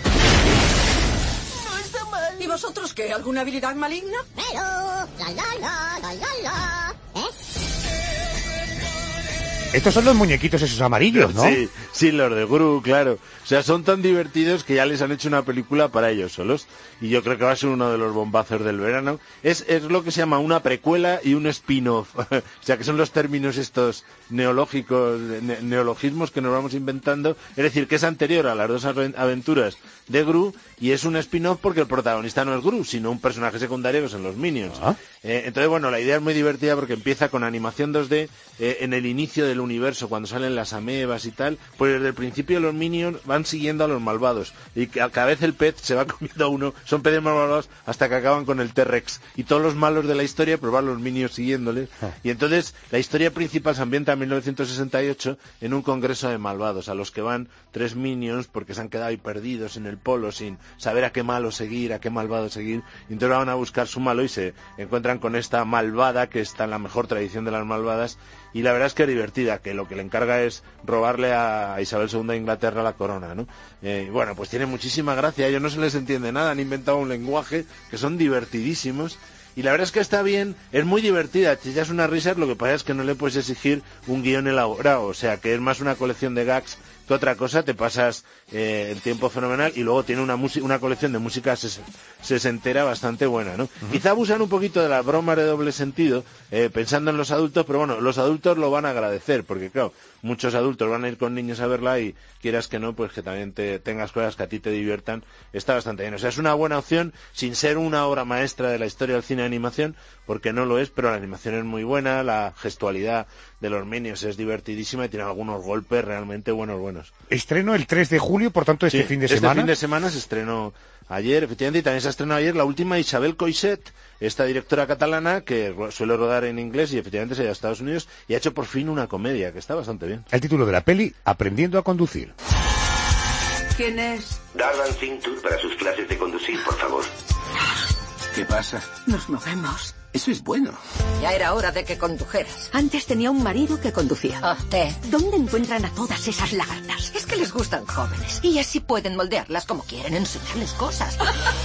No está mal. ¿Y vosotros qué? ¿Alguna habilidad maligna? Pero, la. Estos son los muñequitos esos amarillos, ¿no? Sí, los de Gru, claro. O sea, son tan divertidos que ya les han hecho una película para ellos solos. Y yo creo que va a ser uno de los bombazos del verano. Es lo que se llama una precuela y un spin-off. O sea, que son los términos estos neologismos que nos vamos inventando. Es decir, que es anterior a las dos aventuras de Gru y es un spin-off porque el protagonista no es Gru, sino un personaje secundario que son los Minions. Entonces, bueno, la idea es muy divertida porque empieza con animación 2D en el inicio del universo, cuando salen las amebas y tal, pues desde el principio los Minions van siguiendo a los malvados y cada vez el pez se va comiendo a uno, son peces más malvados hasta que acaban con el T-Rex y todos los malos de la historia pues van los Minions siguiéndoles y entonces la historia principal se ambienta en 1968 en un congreso de malvados a los que van 3 Minions porque se han quedado ahí perdidos en el polo sin saber a qué malo seguir, a qué malvado seguir, y entonces van a buscar su malo y se encuentran con esta malvada que está en la mejor tradición de las malvadas. Y la verdad es que es divertida, que lo que le encarga es robarle a Isabel II de Inglaterra la corona, ¿no? Bueno, pues tiene muchísima gracia, a ellos no se les entiende nada, han inventado un lenguaje que son divertidísimos. Y la verdad es que está bien, es muy divertida, te echas unas risas, lo que pasa es que no le puedes exigir un guión elaborado, o sea, que es más una colección de gags que otra cosa, te pasas el tiempo fenomenal y luego tiene una colección de música sesentera bastante buena, ¿no? Quizá abusan un poquito de las bromas de doble sentido, pensando en los adultos, pero bueno, los adultos lo van a agradecer, porque claro, muchos adultos van a ir con niños a verla y quieras que no, pues que también tengas cosas que a ti te diviertan, está bastante bien. O sea, es una buena opción, sin ser una obra maestra de la historia del cine de animación, porque no lo es, pero la animación es muy buena, la gestualidad de los Minions es divertidísima y tiene algunos golpes realmente buenos. Estreno el 3 de julio, por tanto, este fin de semana. Este fin de semana se estrenó ayer, efectivamente, y también se estrenó ayer la última Isabel Coixet, esta directora catalana que suele rodar en inglés y efectivamente se ha ido a Estados Unidos y ha hecho por fin una comedia, que está bastante bien. El título de la peli, Aprendiendo a conducir. ¿Quién es? Darvan Cintur para sus clases de conducir, por favor. ¿Qué pasa? Nos movemos. Eso es bueno. Ya era hora de que condujeras. Antes tenía un marido que conducía. ¿Dónde encuentran a todas esas lagartas? Es que les gustan jóvenes. Y así pueden moldearlas como quieren, enseñarles cosas.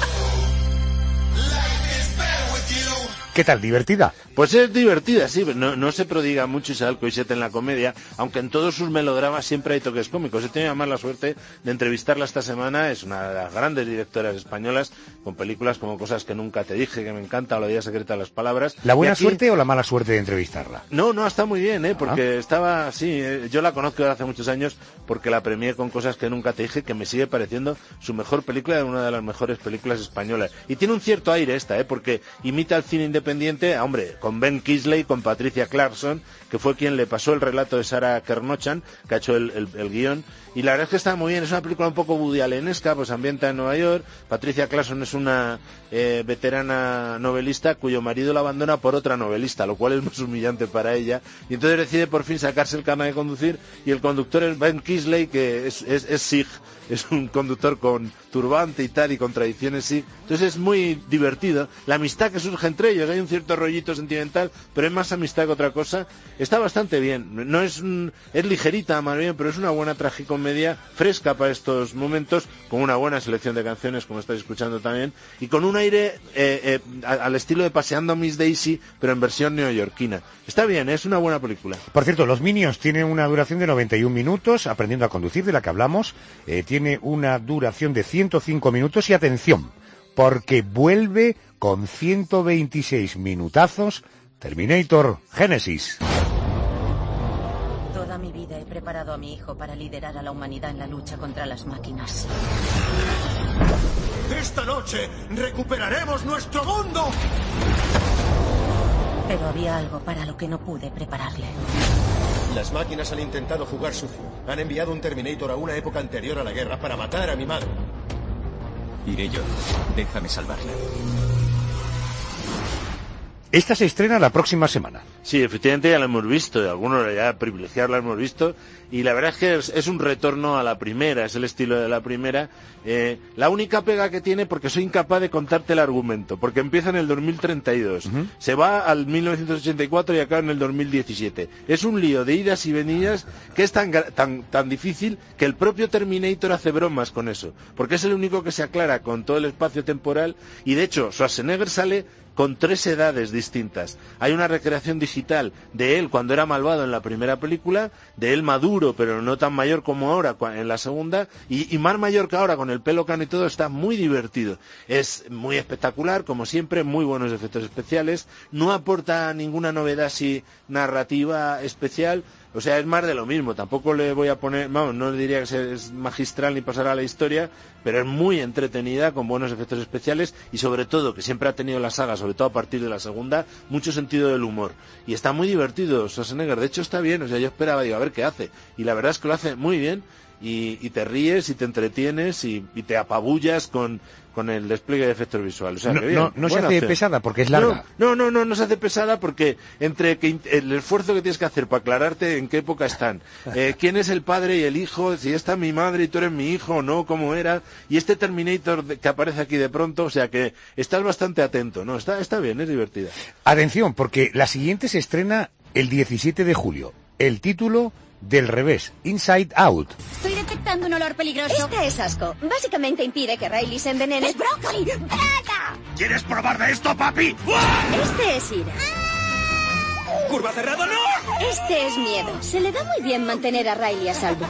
¿Qué tal? ¿Divertida? Pues es divertida, sí. No se prodiga mucho Isabel Coixet en la comedia, aunque en todos sus melodramas siempre hay toques cómicos. He tenido además la suerte de entrevistarla esta semana. Es una de las grandes directoras españolas, con películas como Cosas que nunca te dije, que me encanta, o La vida secreta de las palabras. ¿La buena suerte o la mala suerte de entrevistarla? No, está muy bien, porque estaba, yo la conozco desde hace muchos años, porque la premié con Cosas que nunca te dije, que me sigue pareciendo su mejor película, una de las mejores películas españolas. Y tiene un cierto aire porque imita el cine independiente, hombre, con Ben Kingsley, con Patricia Clarkson, que fue quien le pasó el relato de Sarah Kernochan, que ha hecho el guión, y la verdad es que está muy bien. Es una película un poco Woody Allenesca, pues ambienta en Nueva York. Patricia Clarkson es una veterana novelista cuyo marido la abandona por otra novelista, lo cual es más humillante para ella, y entonces decide por fin sacarse el carnet de conducir, y el conductor es Ben Kingsley, que es Sikh, es un conductor con turbante y tal, y con tradiciones Sikh. Entonces es muy divertido, la amistad que surge entre ellos, hay un cierto rollito sentimental, pero es más amistad que otra cosa. Está bastante bien, no es ligerita más bien, pero es una buena tragicomedia fresca para estos momentos, con una buena selección de canciones, como estáis escuchando también, y con un aire al estilo de Paseando a Miss Daisy, pero en versión neoyorquina. Está bien, es una buena película. Por cierto, Los Minions tienen una duración de 91 minutos, Aprendiendo a conducir, de la que hablamos, tiene una duración de 105 minutos, y atención, porque vuelve con 126 minutazos Terminator Genesis. Toda mi vida he preparado a mi hijo para liderar a la humanidad en la lucha contra las máquinas. Esta noche recuperaremos nuestro mundo. Pero había algo para lo que no pude prepararle. Las máquinas han intentado jugar sucio. Han enviado un Terminator a una época anterior a la guerra para matar a mi madre. Iré yo. Déjame salvarla. Esta se estrena la próxima semana. Sí, efectivamente ya la hemos visto, algunos ya privilegiados la hemos visto, y la verdad es que es un retorno a la primera, es el estilo de la primera. La única pega que tiene, porque soy incapaz de contarte el argumento, porque empieza en el 2032, se va al 1984 y acaba en el 2017. Es un lío de idas y venidas que es tan difícil que el propio Terminator hace bromas con eso, porque es el único que se aclara con todo el espacio temporal, y de hecho Schwarzenegger sale con 3 edades distintas. Hay una recreación digital de él cuando era malvado en la primera película, de él maduro pero no tan mayor como ahora en la segunda, y más mayor que ahora con el pelo cano y todo. Está muy divertido, es muy espectacular como siempre, muy buenos efectos especiales, no aporta ninguna novedad así narrativa especial. O sea, es más de lo mismo, tampoco le voy a poner, vamos, no diría que es magistral ni pasará a la historia, pero es muy entretenida, con buenos efectos especiales y sobre todo, que siempre ha tenido la saga, sobre todo a partir de la segunda, mucho sentido del humor. Y está muy divertido Schwarzenegger, de hecho está bien, o sea, yo esperaba, digo, a ver qué hace. Y la verdad es que lo hace muy bien y te ríes y te entretienes y te apabullas con el despliegue de efectos visuales. O sea, no se hace pesada porque es larga. No se hace pesada porque entre que el esfuerzo que tienes que hacer para aclararte en qué época están, quién es el padre y el hijo, si está mi madre y tú eres mi hijo o no, cómo era, y este Terminator que aparece aquí de pronto, o sea que estás bastante atento, ¿no? Está bien, es divertida. Atención, porque la siguiente se estrena el 17 de julio. El título... Del revés, Inside Out. Estoy detectando un olor peligroso. Este es asco. Básicamente impide que Riley se envenene. ¡Es brócoli! ¡Brata! ¿Quieres probar de esto, papi? Este es ira. ¡Curva cerrada, no! Este es miedo. Se le da muy bien mantener a Riley a salvo.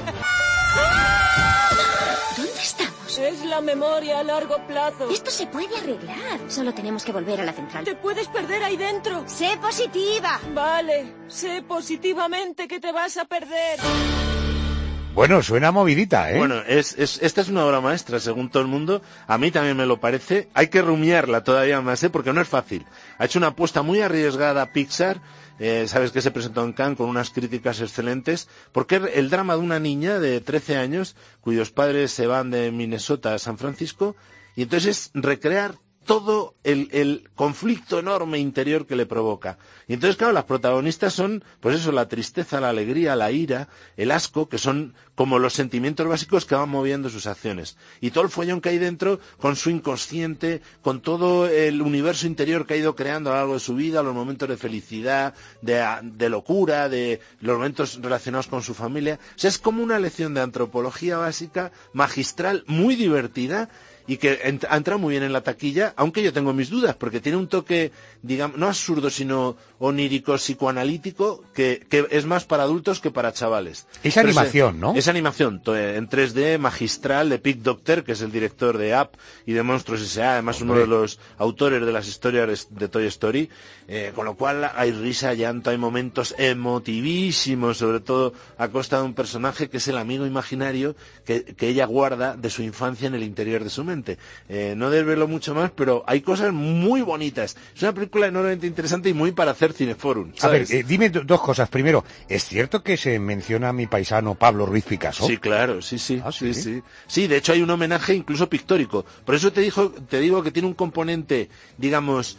¿Dónde estamos? Es la memoria a largo plazo. Esto se puede arreglar. Solo tenemos que volver a la central. Te puedes perder ahí dentro. ¡Sé positiva! Vale, sé positivamente que te vas a perder. Bueno, suena movidita, ¿eh? Bueno, esta es una obra maestra, según todo el mundo. A mí también me lo parece. Hay que rumiarla todavía más, porque no es fácil. Ha hecho una apuesta muy arriesgada Pixar. Sabes que se presentó en Cannes con unas críticas excelentes, porque es el drama de una niña de 13 años cuyos padres se van de Minnesota a San Francisco, y entonces recrear todo el conflicto enorme interior que le provoca. Y entonces, claro, las protagonistas son, pues eso, la tristeza, la alegría, la ira, el asco, que son como los sentimientos básicos que van moviendo sus acciones. Y todo el follón que hay dentro, con su inconsciente, con todo el universo interior que ha ido creando a lo largo de su vida, los momentos de felicidad, de locura, de los momentos relacionados con su familia. O sea, es como una lección de antropología básica, magistral, muy divertida, y que ha entrado muy bien en la taquilla, aunque yo tengo mis dudas, porque tiene un toque, digamos, no absurdo, sino onírico, psicoanalítico, que es más para adultos que para chavales. Es animación, ¿no? Es animación, en 3D, magistral, de Pete Docter, que es el director de Up y de Monstruos S.A., además uno de los autores de las historias de Toy Story, con lo cual hay risa, llanto, hay momentos emotivísimos, sobre todo a costa de un personaje que es el amigo imaginario que ella guarda de su infancia en el interior de su mente. No desvelo mucho más, pero hay cosas muy bonitas. Es una película enormemente interesante y muy para hacer cineforum, ¿sabes? A ver, dime dos cosas. Primero, ¿es cierto que se menciona a mi paisano Pablo Ruiz Picasso? Sí, claro, sí. Sí, de hecho hay un homenaje incluso pictórico. Por eso te digo que tiene un componente, digamos,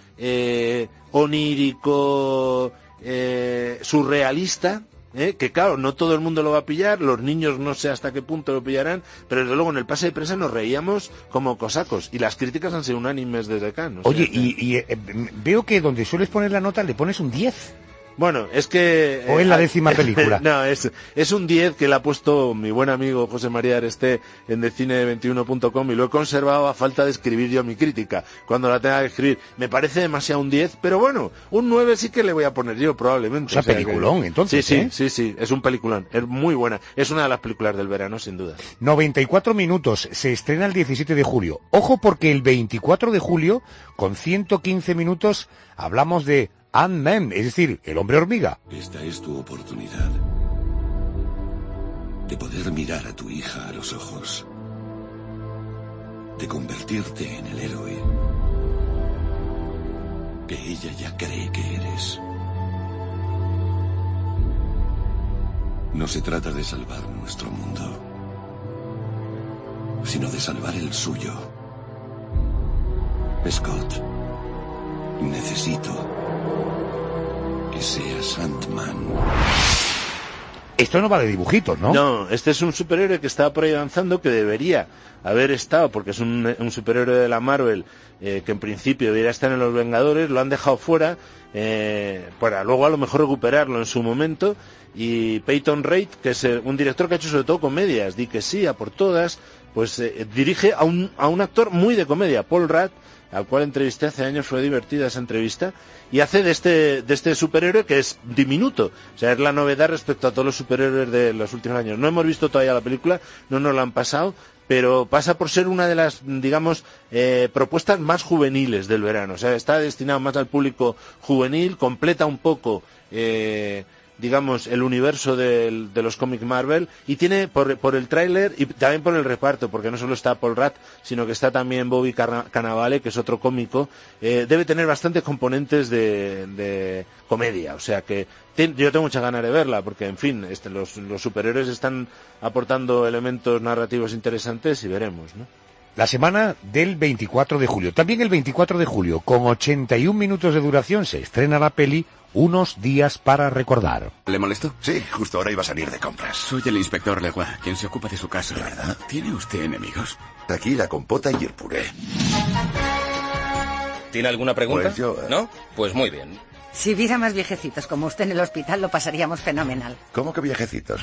onírico, surrealista, que claro, no todo el mundo lo va a pillar, los niños no sé hasta qué punto lo pillarán, pero desde luego en el pase de prensa nos reíamos como cosacos, y las críticas han sido unánimes desde Cannes. Oye, y veo que donde sueles poner la nota le pones un 10. Bueno, es que... ¿O es la 10ª película? No, es un 10 que le ha puesto mi buen amigo José María Aresté en decine21.com, y lo he conservado a falta de escribir yo mi crítica. Cuando la tenga que escribir, me parece demasiado un 10, pero bueno, un 9 sí que le voy a poner yo probablemente. O sea, peliculón, entonces, Sí, es un peliculón, es muy buena. Es una de las películas del verano, sin duda. 94 minutos, se estrena el 17 de julio. Ojo, porque el 24 de julio, con 115 minutos, hablamos de Ant-Man, es decir, el hombre hormiga. Esta es tu oportunidad de poder mirar a tu hija a los ojos, de convertirte en el héroe que ella ya cree que eres. No se trata de salvar nuestro mundo, sino de salvar el suyo. Scott, necesito que seas Ant-Man. Esto no va de dibujitos, ¿no? No, este es un superhéroe que está por ahí avanzando, que debería haber estado, porque es un superhéroe de la Marvel, que en principio debería estar en Los Vengadores, lo han dejado fuera, para luego a lo mejor recuperarlo en su momento, y Peyton Reed, que es un director que ha hecho sobre todo comedias, di que sí, a por todas, pues dirige a un actor muy de comedia, Paul Rudd, al cual entrevisté hace años, fue divertida esa entrevista, y hace de este superhéroe que es diminuto, o sea, es la novedad respecto a todos los superhéroes de los últimos años. No hemos visto todavía la película, no nos la han pasado, pero pasa por ser una de las, digamos, propuestas más juveniles del verano. O sea, está destinado más al público juvenil, completa un poco, digamos, el universo de los cómics Marvel, y tiene por el tráiler y también por el reparto, porque no solo está Paul Rudd, sino que está también Bobby Cannavale, que es otro cómico, debe tener bastantes componentes de comedia, o sea que yo tengo muchas ganas de verla, porque en fin, los superhéroes están aportando elementos narrativos interesantes y veremos, ¿no? La semana del 24 de julio. También el 24 de julio, con 81 minutos de duración, se estrena la peli Unos días para recordar. ¿Le molesto? Sí, justo ahora iba a salir de compras. Soy el inspector Leguá, quien se ocupa de su caso. ¿De verdad? ¿Tiene usted enemigos? Aquí la compota y el puré. ¿Tiene alguna pregunta? Pues yo... ¿No? Pues muy bien. Si hubiera más viejecitos como usted en el hospital, lo pasaríamos fenomenal. ¿Cómo que viejecitos?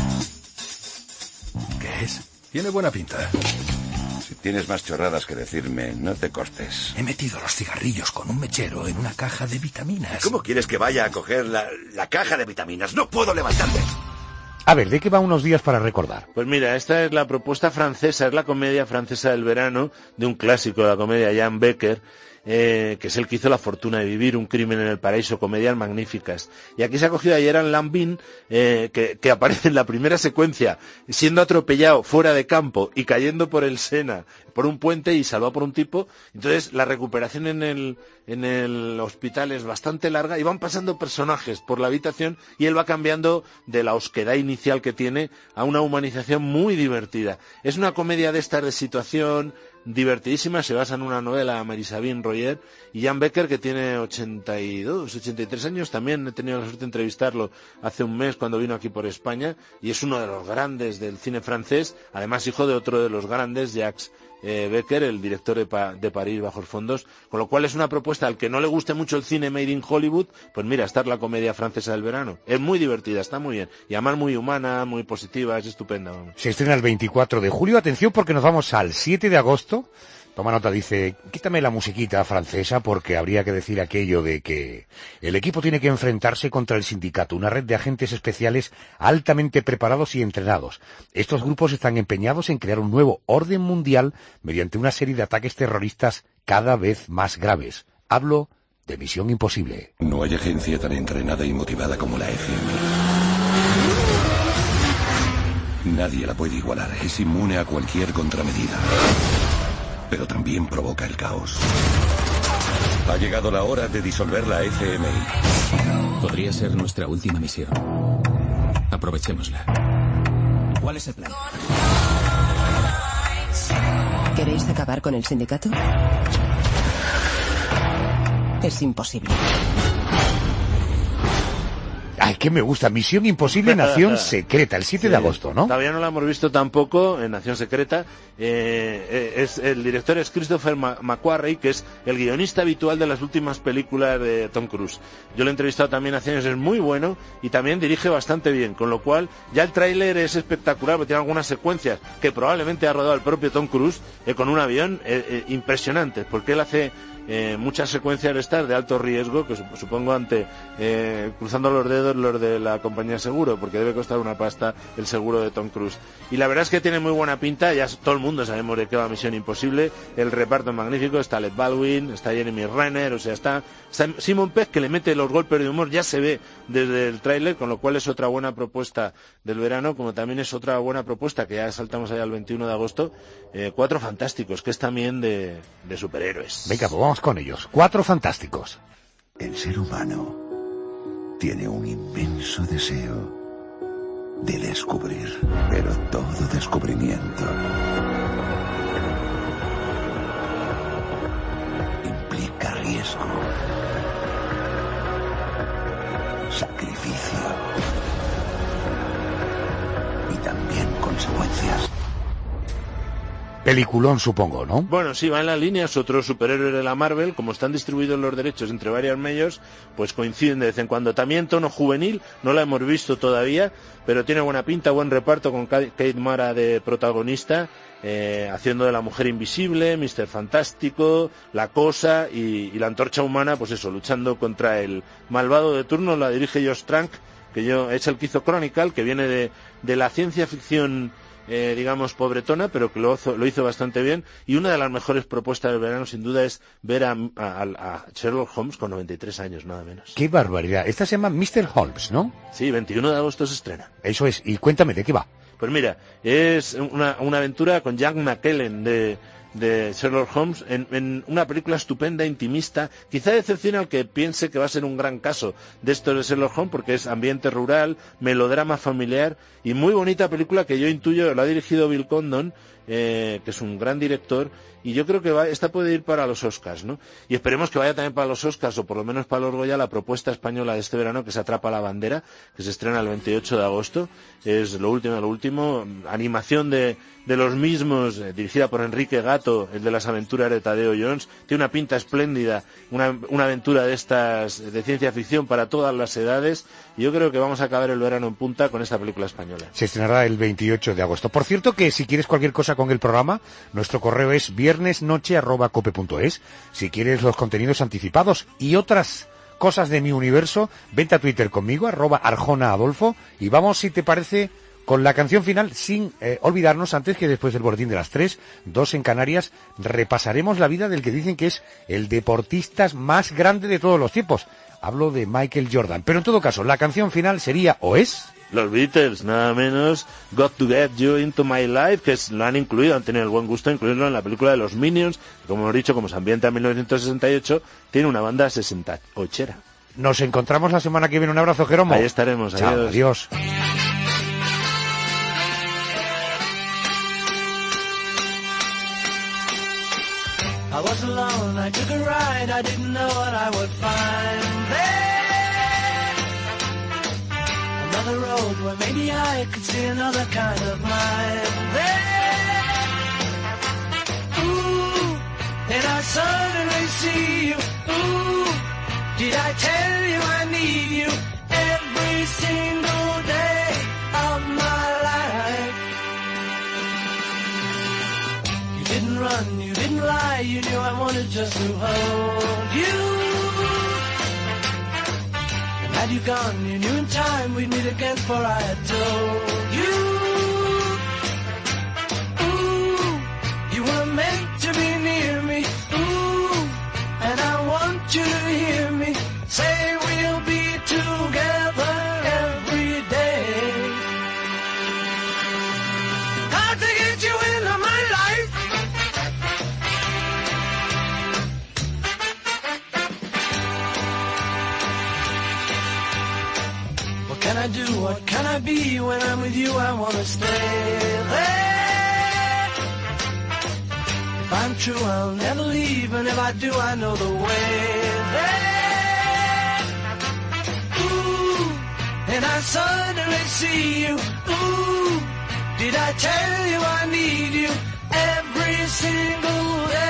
¿Qué es? Tiene buena pinta. Si tienes más chorradas que decirme, no te cortes. He metido los cigarrillos con un mechero en una caja de vitaminas. ¿Cómo quieres que vaya a coger la caja de vitaminas? ¡No puedo levantarme! A ver, ¿de qué va Unos días para recordar? Pues mira, esta es la propuesta francesa, es la comedia francesa del verano, de un clásico de la comedia, Jan Becker, que es el que hizo La fortuna de vivir, Un crimen en el paraíso, comedias magníficas. Y aquí se ha cogido a Gerard Lambin, que aparece en la primera secuencia siendo atropellado fuera de campo y cayendo por el Sena, por un puente y salvado por un tipo. Entonces la recuperación en el hospital es bastante larga y van pasando personajes por la habitación y él va cambiando de la osquedad inicial que tiene a una humanización muy divertida. Es una comedia de estas de situación divertidísima, se basa en una novela de Marie-Sabine Royer, y Jan Becker, que tiene 82, 83 años, también he tenido la suerte de entrevistarlo hace un mes cuando vino aquí por España, y es uno de los grandes del cine francés, además hijo de otro de los grandes, Jacques Becker, el director de París Bajos Fondos, con lo cual es una propuesta al que no le guste mucho el cine made in Hollywood, pues mira, esta es la comedia francesa del verano. Es muy divertida, está muy bien, y además muy humana, muy positiva, es estupenda. Se estrena el 24 de julio, atención porque nos vamos al 7 de agosto. Toma nota, dice, quítame la musiquita francesa porque habría que decir aquello de que el equipo tiene que enfrentarse contra el sindicato, una red de agentes especiales altamente preparados y entrenados. Estos grupos están empeñados en crear un nuevo orden mundial mediante una serie de ataques terroristas cada vez más graves. Hablo de Misión Imposible. No hay agencia tan entrenada y motivada como la FM. Nadie la puede igualar, es inmune a cualquier contramedida. Pero también provoca el caos. Ha llegado la hora de disolver la FMI. Podría ser nuestra última misión. Aprovechémosla. ¿Cuál es el plan? ¿Queréis acabar con el sindicato? Es imposible. Ay, que me gusta. Misión Imposible, Nación Secreta, el 7 de agosto, ¿no? Todavía no la hemos visto tampoco en Nación Secreta. El director es Christopher McQuarrie, que es el guionista habitual de las últimas películas de Tom Cruise. Yo lo he entrevistado también hace años, es muy bueno y también dirige bastante bien, con lo cual ya el tráiler es espectacular, porque tiene algunas secuencias que probablemente ha rodado el propio Tom Cruise con un avión impresionantes, porque él hace muchas secuencias de estas de alto riesgo, que supongo cruzando los dedos los de la compañía de seguro, porque debe costar una pasta el seguro de Tom Cruise. Y la verdad es que tiene muy buena pinta, ya todo el mundo sabemos de qué va Misión Imposible, el reparto es magnífico, está Alec Baldwin, está Jeremy Renner, o sea, está Simon Pegg, que le mete los golpes de humor, ya se ve desde el tráiler, con lo cual es otra buena propuesta del verano, como también es otra buena propuesta, que ya saltamos allá al 21 de agosto, Cuatro Fantásticos, que es también de superhéroes. Venga, pues vamos con ellos. Cuatro Fantásticos. El ser humano tiene un inmenso deseo de descubrir, pero todo descubrimiento implica riesgo, sacrificio y también consecuencias. Peliculón, supongo, ¿no? Bueno, sí, va en la línea, es otro superhéroe de la Marvel, como están distribuidos los derechos entre varios medios, pues coinciden de vez en cuando. También tono juvenil, no la hemos visto todavía, pero tiene buena pinta, buen reparto con Kate Mara de protagonista, haciendo de la Mujer Invisible, Mr. Fantástico, La Cosa y la Antorcha Humana, pues eso, luchando contra el malvado de turno. La dirige Josh Trank, es el que hizo Chronicle, que viene de la ciencia ficción, digamos, pobretona, pero que lo hizo bastante bien. Y una de las mejores propuestas del verano, sin duda, es ver a Sherlock Holmes con 93 años, nada menos. ¡Qué barbaridad! Esta se llama Mr. Holmes, ¿no? Sí, 21 de agosto se estrena. Eso es. Y cuéntame, ¿de qué va? Pues mira, es una aventura con Jack McKellen de Sherlock Holmes en una película estupenda, intimista. Quizá decepciona al que piense que va a ser un gran caso de esto de Sherlock Holmes, porque es ambiente rural, melodrama familiar y muy bonita película que yo intuyo, la ha dirigido Bill Condon, que es un gran director, y yo creo que esta puede ir para los Oscars, ¿no? Y esperemos que vaya también para los Oscars, o por lo menos para los Goya, la propuesta española de este verano, que se Atrapa la bandera, que se estrena el 28 de agosto. Es lo último, animación de los mismos, dirigida por Enrique Gato, el de las aventuras de Tadeo Jones. Tiene una pinta espléndida, una aventura de estas, de ciencia ficción para todas las edades, y yo creo que vamos a acabar el verano en punta con esta película española. Se estrenará el 28 de agosto. Por cierto, que si quieres cualquier cosa con el programa, nuestro correo es viernesnoche@cope.es. Si quieres los contenidos anticipados y otras cosas de mi universo, vente a Twitter conmigo, @ArjonaAdolfo, y vamos, si te parece, con la canción final, sin olvidarnos, antes que después del boletín de las 3, 2 en Canarias, repasaremos la vida del que dicen que es el deportista más grande de todos los tiempos. Hablo de Michael Jordan. Pero en todo caso, la canción final sería, ¿o es? Los Beatles, nada menos, Got to Get You Into My Life, que lo han incluido, han tenido el buen gusto de incluirlo en la película de los Minions, que, como hemos dicho, como se ambienta en 1968, tiene una banda 68era. Nos encontramos la semana que viene. Un abrazo, Jeromo. Ahí estaremos. Chao, adiós. I was alone, I took a ride, I didn't know what I would find there. Another road where maybe I could see another kind of mind there. Ooh, and I suddenly see you. Ooh, did I tell you I need you every single day of my life? You didn't run, you didn't lie, you knew I wanted just to hold you. And had you gone, you knew in time we'd meet again, for I had told you. Ooh, you were meant to be near me. Ooh, and I want you to hear me say we'll be together every day. Hard to get you into my life. What can I do? What can I be? When I'm with you, I wanna stay there. If I'm true, I'll never leave, and if I do, I know the way there. Ooh, and I suddenly see you. Ooh, did I tell you I need you every single day?